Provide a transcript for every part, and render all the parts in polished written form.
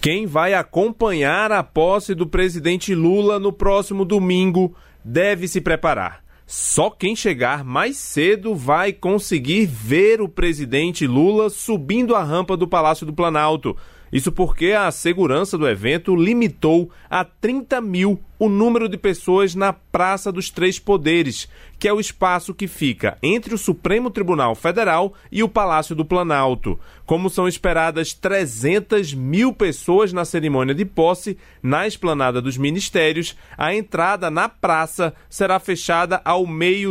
Quem vai acompanhar a posse do presidente Lula no próximo domingo deve se preparar. Só quem chegar mais cedo vai conseguir ver o presidente Lula subindo a rampa do Palácio do Planalto. Isso porque a segurança do evento limitou a 30 mil o número de pessoas na Praça dos Três Poderes, que é o espaço que fica entre o Supremo Tribunal Federal e o Palácio do Planalto. Como são esperadas 300 mil pessoas na cerimônia de posse na esplanada dos ministérios, a entrada na praça será fechada ao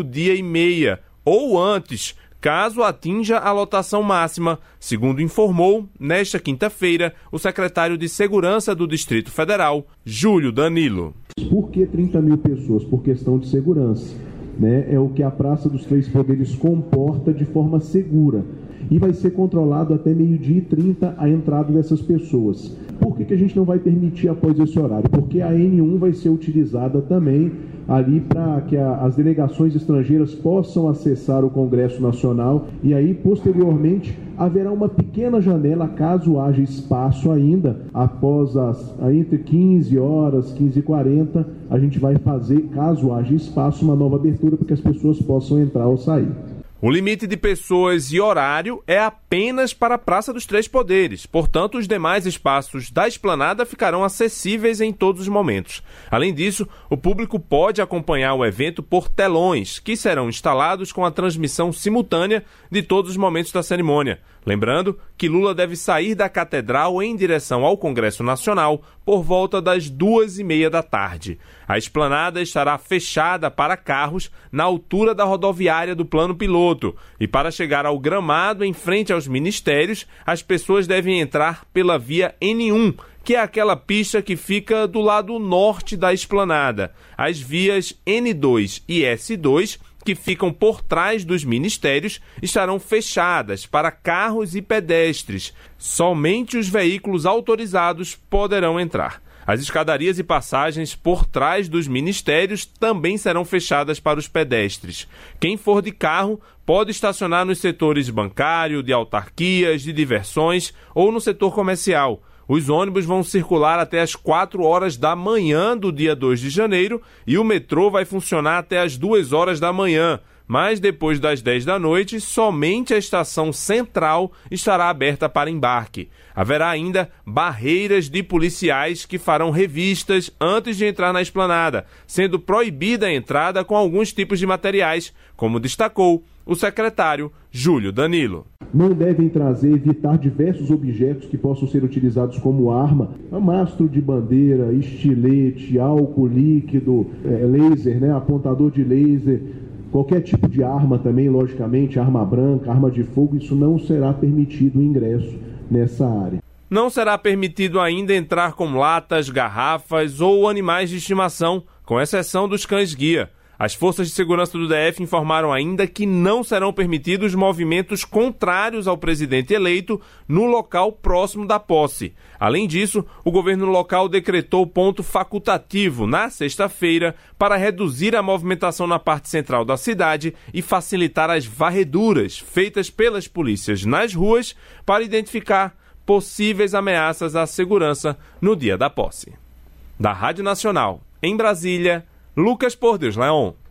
12:30 ou antes, caso atinja a lotação máxima, segundo informou, nesta quinta-feira, o secretário de Segurança do Distrito Federal, Júlio Danilo. Por que 30 mil pessoas? Por questão de segurança, né? É o que a Praça dos Três Poderes comporta de forma segura. E vai ser controlado até 12:30 a entrada dessas pessoas. Por que a gente não vai permitir após esse horário? Porque a N1 vai ser utilizada também ali para que as delegações estrangeiras possam acessar o Congresso Nacional e aí, posteriormente, haverá uma pequena janela, caso haja espaço ainda, após entre 15 horas, 15h40, a gente vai fazer, caso haja espaço, uma nova abertura para que as pessoas possam entrar ou sair. O limite de pessoas e horário é apenas para a Praça dos Três Poderes, portanto, os demais espaços da esplanada ficarão acessíveis em todos os momentos. Além disso, o público pode acompanhar o evento por telões, que serão instalados com a transmissão simultânea de todos os momentos da cerimônia. Lembrando que Lula deve sair da Catedral em direção ao Congresso Nacional por volta das 2:30 da tarde. A esplanada estará fechada para carros na altura da rodoviária do Plano Piloto e para chegar ao gramado em frente aos ministérios, as pessoas devem entrar pela via N1, que é aquela pista que fica do lado norte da esplanada. As vias N2 e S2, que ficam por trás dos ministérios, estarão fechadas para carros e pedestres. Somente os veículos autorizados poderão entrar. As escadarias e passagens por trás dos ministérios também serão fechadas para os pedestres. Quem for de carro pode estacionar nos setores bancário, de autarquias, de diversões ou no setor comercial. Os ônibus vão circular até às 4 horas da manhã do dia 2 de janeiro e o metrô vai funcionar até às 2 horas da manhã. Mas depois das 10 da noite, somente a estação central estará aberta para embarque. Haverá ainda barreiras de policiais que farão revistas antes de entrar na esplanada, sendo proibida a entrada com alguns tipos de materiais, como destacou o secretário Júlio Danilo. Não devem evitar diversos objetos que possam ser utilizados como arma, mastro de bandeira, estilete, álcool líquido, laser, né, apontador de laser, qualquer tipo de arma também, logicamente, arma branca, arma de fogo, isso não será permitido o ingresso nessa área. Não será permitido ainda entrar com latas, garrafas ou animais de estimação, com exceção dos cães-guia. As forças de segurança do DF informaram ainda que não serão permitidos movimentos contrários ao presidente eleito no local próximo da posse. Além disso, o governo local decretou ponto facultativo na sexta-feira para reduzir a movimentação na parte central da cidade e facilitar as varreduras feitas pelas polícias nas ruas para identificar possíveis ameaças à segurança no dia da posse. Da Rádio Nacional, em Brasília, Lucas Por Deus Leon.